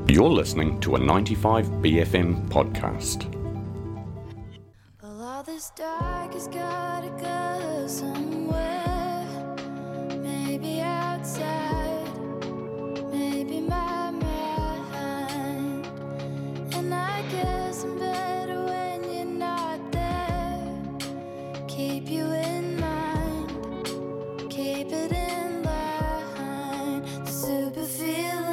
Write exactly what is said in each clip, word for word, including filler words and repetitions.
You're listening to a ninety-five B F M podcast. Well, all this dark has gotta go somewhere. Maybe outside, maybe my mind. And I guess I'm better when you're not there. Keep you in mind, keep it in line. The super feeling.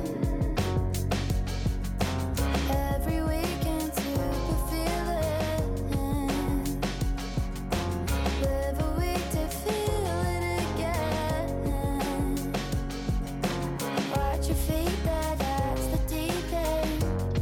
Every weekend, super feeling. Live a week to feel it again. Watch your feet, that that's the deep end.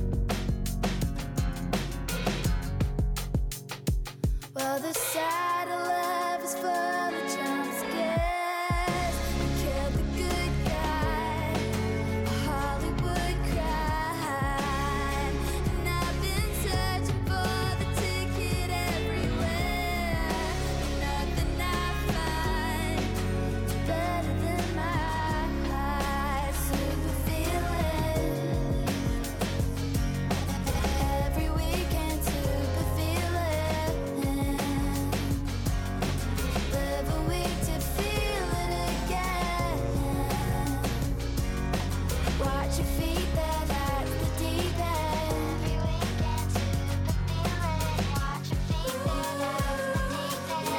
Well, the side of love is full of jump scares. You killed the good guy, a Hollywood crime. And I've been searching for the ticket everywhere. Nothing I find is better than my super feeling. Every weekend, super feeling. Live a week to feel it again. Watch your feet, that that's the deep end. Every weekend, super feeling. Watch your feet, that that's the deep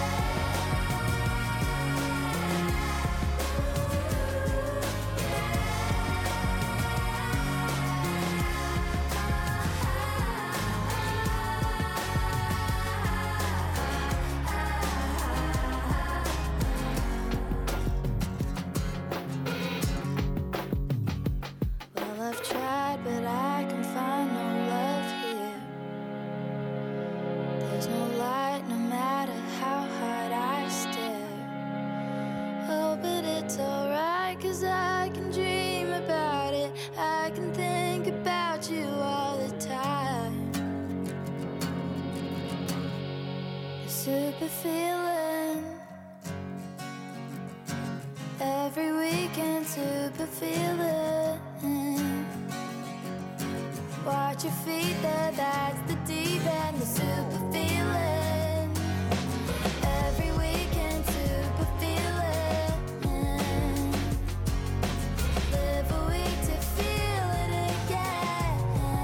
Well, I've tried, but I can find no love here. There's no light, no matter how hard I stare. Oh, but it's alright, 'cause I can dream about it. I can think about you all the time. The super feeling. Every weekend, super feeling. Watch your feet, there, that's the deep end. The super feeling. Every weekend, super feeling. Live a week to feel it again.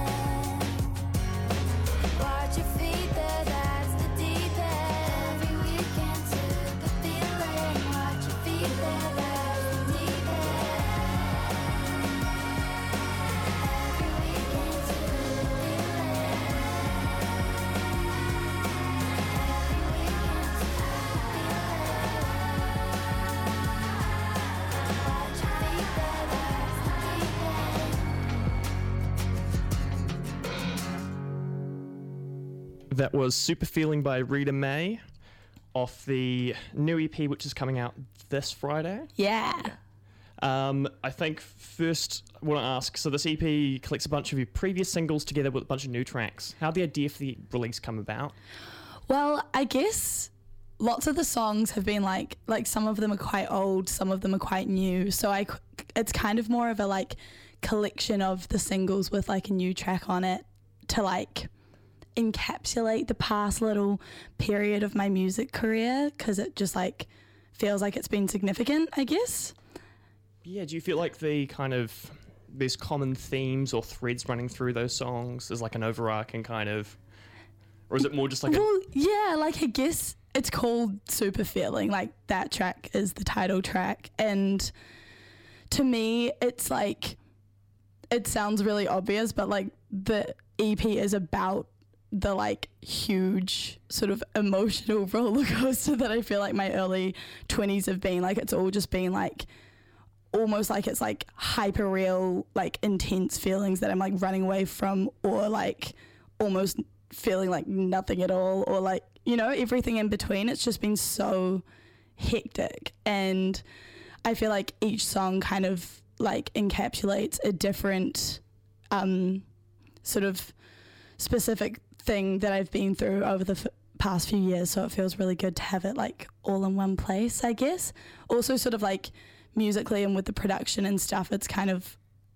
Watch your feet, there, that's the deep end. Every weekend, super feeling. Watch your feet, there, that's the deep end. Every weekend, super feeling. That was Super Feeling by Rita May off the new E P, which is coming out this Friday. Yeah. Um, I think first I want to ask, so this E P collects a bunch of your previous singles together with a bunch of new tracks. How'd the idea for the release come about? Well, I guess lots of the songs have been like, like some of them are quite old, some of them are quite new. So I, c- it's kind of more of a like collection of the singles with like a new track on it to like encapsulate the past little period of my music career, because it just like feels like it's been significant, I guess. Yeah, do you feel like the kind of, there's common themes or threads running through those songs as like an overarching kind of, or is it more just like well, a... yeah, like I guess it's called Super Feeling, like that track is the title track, and to me it's like, it sounds really obvious, but like the E P is about the like huge sort of emotional roller coaster that I feel like my early twenties have been. Like it's all just been like almost like it's like hyper real, like intense feelings that I'm like running away from, or like almost feeling like nothing at all, or like, you know, everything in between. It's just been so hectic, and I feel like each song kind of like encapsulates a different um sort of specific thing that I've been through over the f- past few years, so it feels really good to have it like all in one place, I guess. Also sort of like musically and with the production and stuff, it's kind of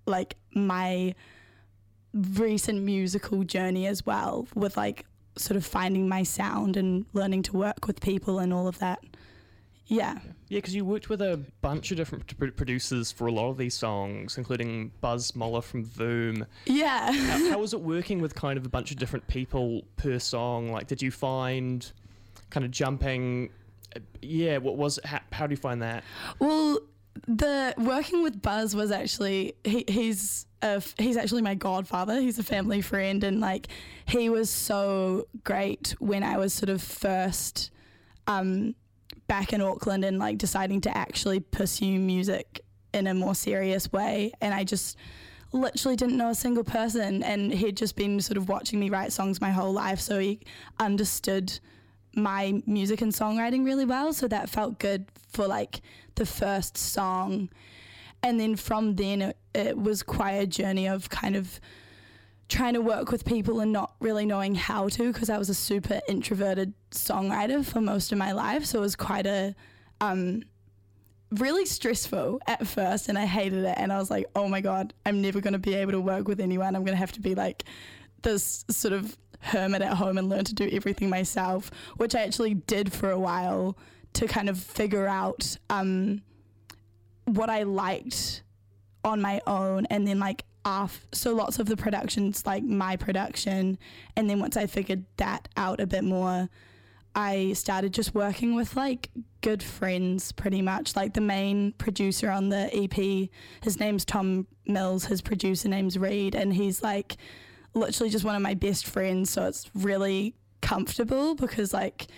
like my recent musical journey as well, with like sort of finding my sound and learning to work with people and all of that. Yeah. Yeah, because you worked with a bunch of different pr- producers for a lot of these songs, including Buzz Moller from Voom. Yeah. how, how was it working with kind of a bunch of different people per song? Like, did you find kind of jumping? Yeah, what was? How, how do you find that? Well, the working with Buzz was actually he, he's a, he's actually my godfather. He's a family friend, and like he was so great when I was sort of first um, back in Auckland and like deciding to actually pursue music in a more serious way. And I just literally didn't know a single person, and he'd just been sort of watching me write songs my whole life, so he understood my music and songwriting really well, so that felt good for like the first song. And then from then it, it was quite a journey of kind of trying to work with people and not really knowing how to, because I was a super introverted songwriter for most of my life, so it was quite a um really stressful at first, and I hated it, and I was like, oh my god, I'm never going to be able to work with anyone. I'm going to have to be like this sort of hermit at home and learn to do everything myself, which I actually did for a while to kind of figure out um, what I liked on my own. And then like af- so lots of the productions like my production, and then once I figured that out a bit more, I started just working with like good friends pretty much. Like the main producer on the E P, his name's Tom Mills, his producer name's Reed, and he's like literally just one of my best friends, so it's really comfortable because like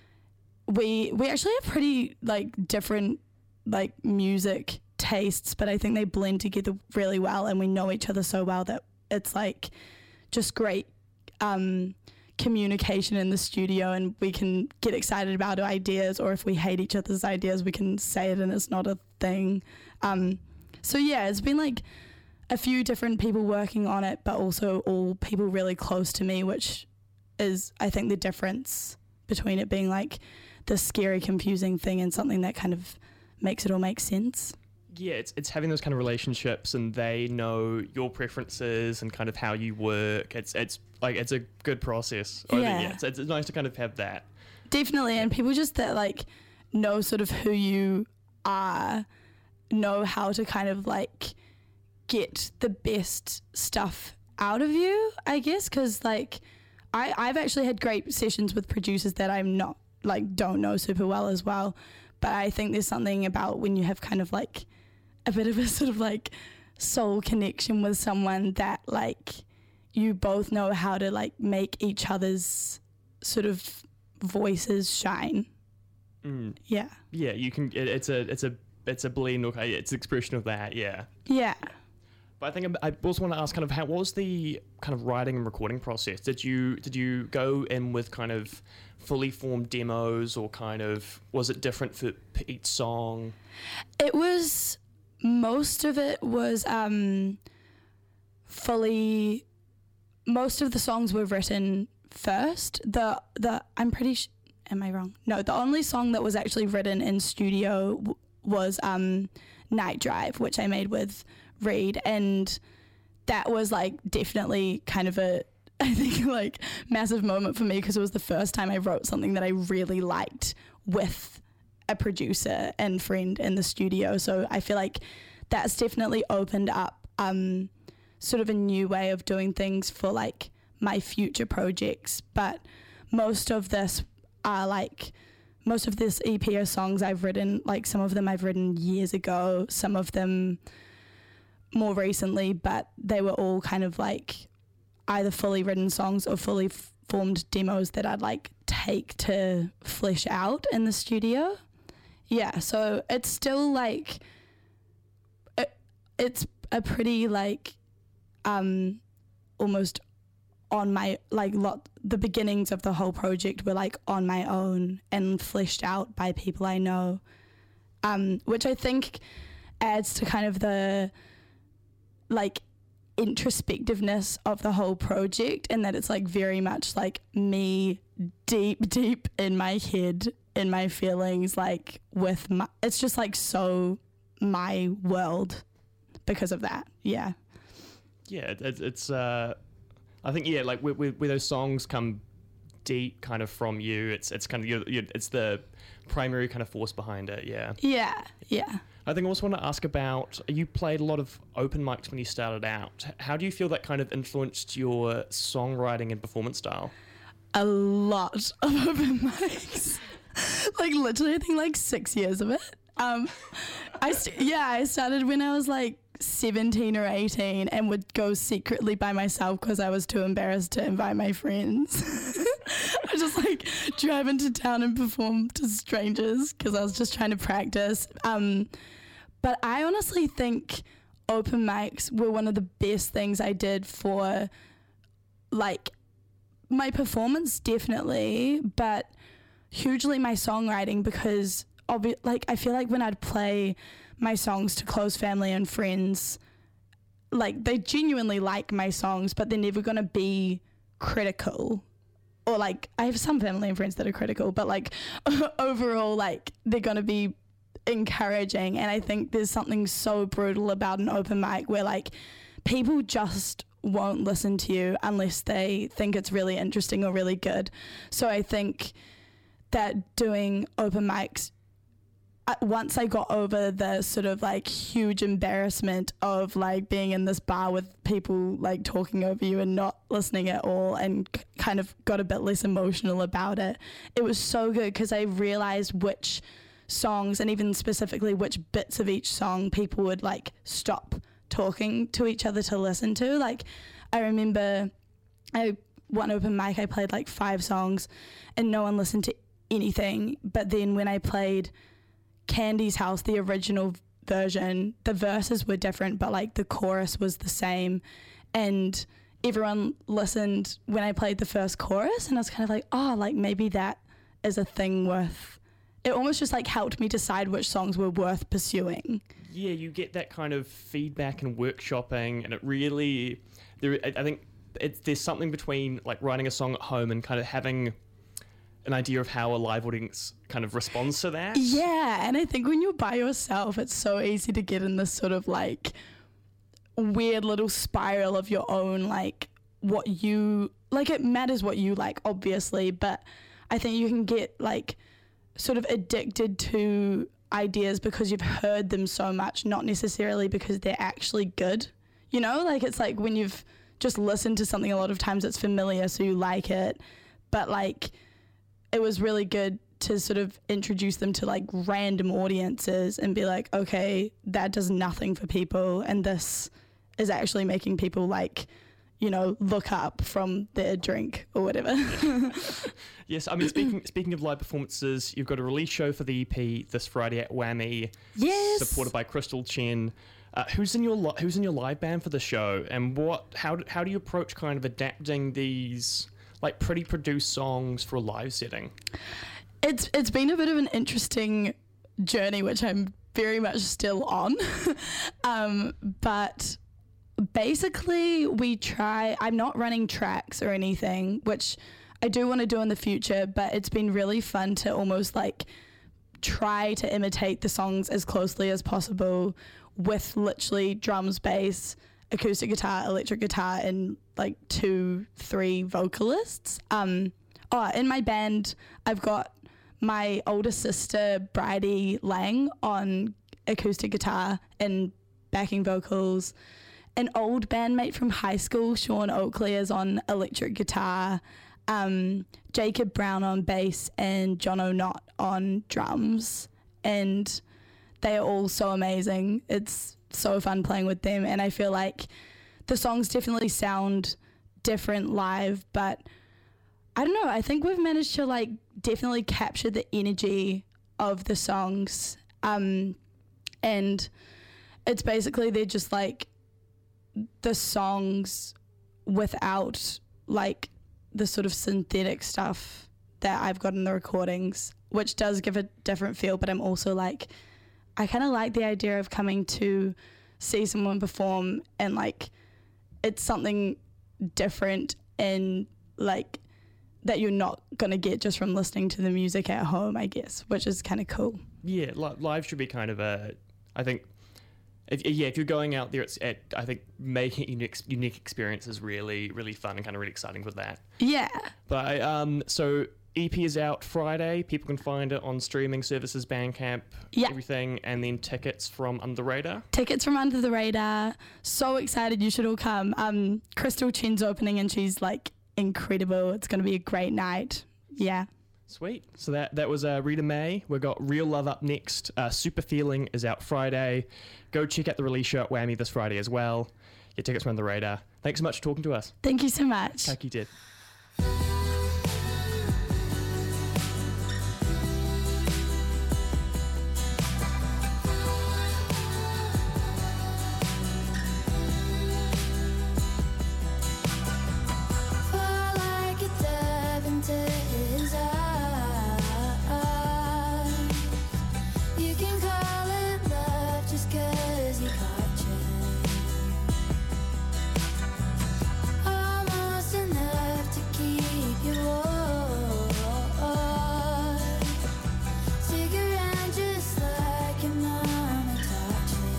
we we actually have pretty like different like music tastes, but I think they blend together really well, and we know each other so well that it's like just great um communication in the studio, and we can get excited about our ideas, or if we hate each other's ideas we can say it and it's not a thing. Um so yeah, it's been like a few different people working on it, but also all people really close to me, which is, I think, the difference between it being like the scary, confusing thing and something that kind of makes it all make sense. Yeah, it's it's having those kind of relationships, and they know your preferences and kind of how you work. It's it's like it's a good process. I Yeah. think, yeah, it's, it's nice to kind of have that. Definitely, and people just that like know sort of who you are, know how to kind of like get the best stuff out of you, I guess, because like I, I've actually had great sessions with producers that I'm not like don't know super well as well, but I think there's something about when you have kind of like a bit of a sort of like soul connection with someone that like you both know how to like make each other's sort of voices shine. Mm. Yeah. Yeah, you can. It, it's a it's a it's a blend. Okay, it's an expression of that. Yeah. Yeah. But I think I also want to ask kind of how what was the kind of writing and recording process? Did you did you go in with kind of fully formed demos, or kind of was it different for each song? It was, most of it was um, fully, most of the songs were written first. The the I'm pretty sh- am I wrong? No, the only song that was actually written in studio w- was um, Night Drive, which I made with Reed, and that was like definitely kind of a I think like massive moment for me, because it was the first time I wrote something that I really liked with a producer and friend in the studio. So I feel like that's definitely opened up um, sort of a new way of doing things for like my future projects. But most of this are like most of this E P are songs I've written, like some of them I've written years ago, some of them more recently, but they were all kind of like either fully written songs or fully f- formed demos that I'd like take to flesh out in the studio. Yeah, so it's still like it, it's a pretty like um almost on my like lot the beginnings of the whole project were like on my own and fleshed out by people I know, um which I think adds to kind of the like introspectiveness of the whole project, and that it's like very much like me deep deep in my head, in my feelings, like with my, it's just like so my world because of that. Yeah. Yeah, it, it's. Uh, I think yeah, like where, where, where those songs come deep, kind of from you. It's it's kind of you. It's the primary kind of force behind it. Yeah. Yeah. Yeah. I think I also want to ask about, you played a lot of open mics when you started out. How do you feel that kind of influenced your songwriting and performance style? A lot of open mics. Like literally I think like six years of it. Um, I st- yeah, I started when I was like seventeen or eighteen and would go secretly by myself because I was too embarrassed to invite my friends. I just like drive into town and perform to strangers because I was just trying to practice. Um, but I honestly think open mics were one of the best things I did for like my performance, definitely, but hugely my songwriting, because obvi- like I feel like when I'd play my songs to close family and friends, like they genuinely like my songs, but they're never gonna be critical. Or like I have some family and friends that are critical, but like overall, like they're gonna be encouraging. And I think there's something so brutal about an open mic where like people just won't listen to you unless they think it's really interesting or really good. So I think that doing open mics, uh, once I got over the sort of like huge embarrassment of like being in this bar with people like talking over you and not listening at all, and c- kind of got a bit less emotional about it, it was so good because I realized which songs, and even specifically which bits of each song, people would like stop talking to each other to listen to. Like I remember I one open mic I played like five songs and no one listened to anything, but then when I played Candy's House, the original version, the verses were different but like the chorus was the same, and everyone listened when I played the first chorus, and I was kind of like, oh, like maybe that is a thing worth, it almost just like helped me decide which songs were worth pursuing. Yeah, you get that kind of feedback and workshopping, and it really, there. I I think it's, there's something between like writing a song at home and kind of having an idea of how a live audience kind of responds to that. Yeah, and I think when you're by yourself, it's so easy to get in this sort of like weird little spiral of your own, like what you, like it matters what you like, obviously, but I think you can get like sort of addicted to ideas because you've heard them so much, not necessarily because they're actually good. You know, like it's like when you've just listened to something a lot of times, it's familiar, so you like it, but like it was really good to sort of introduce them to like random audiences and be like, okay, that does nothing for people, and this is actually making people like, you know, look up from their drink or whatever. Yes, I mean, speaking speaking of live performances, you've got a release show for the E P this Friday at Whammy. Yes. Supported by Crystal Chen. Uh, who's in your li- Who's in your live band for the show, and what? How do, how do you approach kind of adapting these like pretty produced songs for a live setting? It's it's been a bit of an interesting journey, which I'm very much still on. um, but basically we try, I'm not running tracks or anything, which I do want to do in the future, but it's been really fun to almost like try to imitate the songs as closely as possible with literally drums, bass, acoustic guitar, electric guitar, and like two, three vocalists. Um, oh, in my band, I've got my older sister, Bridie Lang, on acoustic guitar and backing vocals. An old bandmate from high school, Sean Oakley, is on electric guitar. Um, Jacob Brown on bass, and John O'Nott on drums. And they are all so amazing. It's so fun playing with them, and I feel like the songs definitely sound different live, but I don't know, I think we've managed to like definitely capture the energy of the songs, um, and it's basically they're just like the songs without like the sort of synthetic stuff that I've got in the recordings, which does give a different feel, but I'm also like, I kind of like the idea of coming to see someone perform and like it's something different and like that you're not going to get just from listening to the music at home, I guess, which is kind of cool. Yeah, li- live should be kind of a, I think, if, yeah, if you're going out there, it's at, I think making unique, unique experience is really, really fun and kind of really exciting with that. Yeah. But um, so E P is out Friday. People can find it on streaming services, Bandcamp, Yeah. everything, and then tickets from Under the Radar. Tickets from Under the Radar. So excited, you should all come. Um, Crystal Chen's opening and she's like incredible. It's going to be a great night. Yeah. Sweet. So that that was uh, Rita May. We've got Real Love up next. Uh, Super Feeling is out Friday. Go check out the release show at Whammy this Friday as well. Get tickets from Under the Radar. Thanks so much for talking to us. Thank you so much. Like you did. Fall like a dove into his eyes. You can call it love just 'cause he caught you. Almost enough to keep you warm. Stick around just like your mama taught you.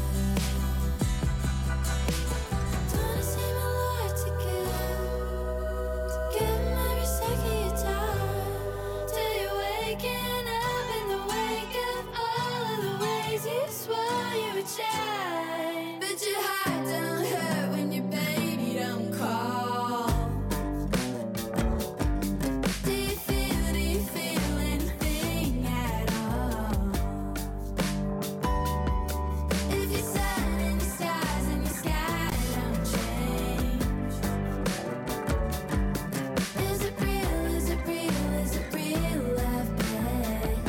Don't seem a lot to give. Give him every second you time. Till you're waking up in the wake of all of the ways you swore you would shine. But your heart don't hurt when your baby don't call. Do you feel, do you feel anything at all? If your sun and your stars and your sky don't change, is it real, is it real, is it real love, babe?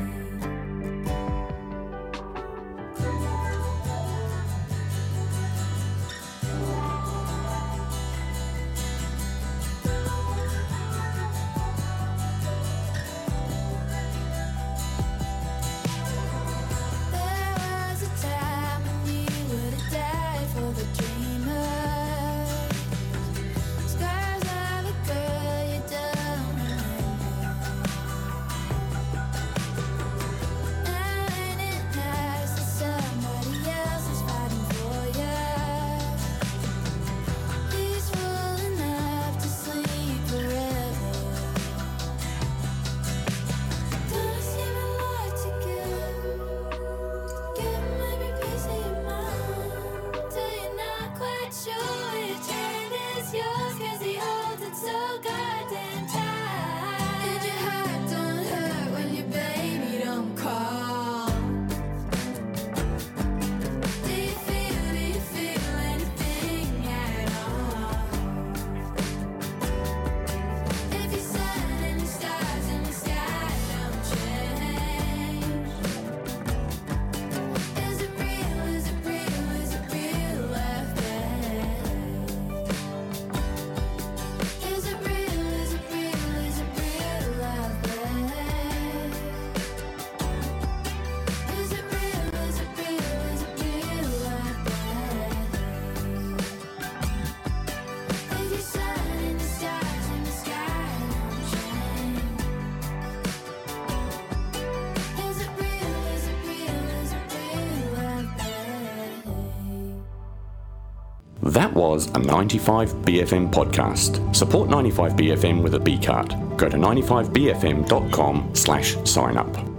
There was a time when you would have died for the dreamer. Scars of a girl you don't remember. Now ain't it nice that somebody else is fighting for you? Peaceful enough to sleep forever. Don't seem a lot to give. Give him every piece of your mind. Till you're not quite sure which hand is yours, 'cause he holds it so goddamn tight. And your heart don't hurt when your baby don't call. Do you feel, do you feel anything at all? If your sun and your stars and your sky don't change, is it real, is it real, is it real love, babe? Is it real, is it real, is it real love, babe? Is it real, is it real, is it real love, babe? If your sun and your stars and the sky don't change, is it real, is it real, is it real love, babe? That was a ninety-five B F M podcast. Support ninety-five B F M with a B card. Go to ninety-five b f m dot com slash sign up.